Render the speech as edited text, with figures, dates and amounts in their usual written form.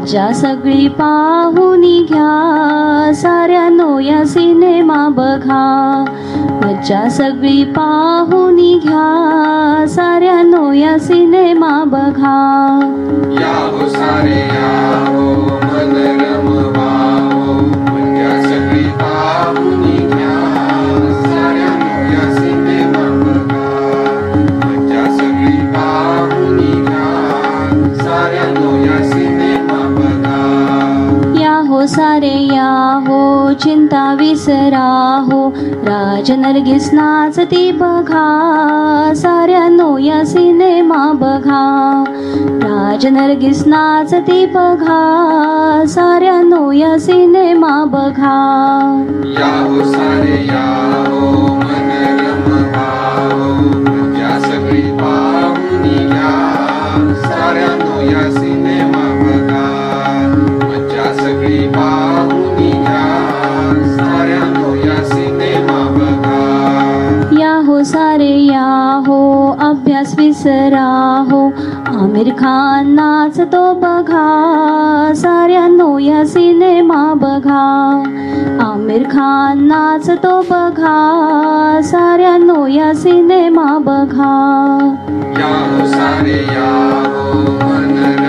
मज्जा सगळी पाहुनी घ्या, साऱ्यानो या सिनेमा बघा. मज्जा सगळी पाहुनी घ्या, साऱ्यानो या सिनेमा बघा. या हो सारे या हो मन रमवावो, मज्जा सगळी पाहुनी घ्या, साऱ्यानो या सिनेमा बघा. मज्जा सगळी पाहुनी घ्या, साऱ्यानो या सिनेमा बघा. या हो सारे या हो चिंता विसरा हो, राज नर्गिस नाचती बघा, साऱ्यानो या सिनेमा बघा. राज नर्गिस नाचती बघा, साऱ्यानो या सिनेमा बघा. या हो सारे या हो मन रमवावो, मज्जा सगळी पाहुनी घ्या, साऱ्यानो या सिनेमा बघा. मज्जा सगळी पाहुनी घ्या, साऱ्यानो या सिनेमा बघा. या हो सारे या हो अभ्यास विसरा हो, आमिर खान नाचतो बघा, साऱ्यानो या सिनेमा बघा. आमिर खान नाचतो बघा, साऱ्यानो या सिनेमा बघा. या हो सारे या हो मन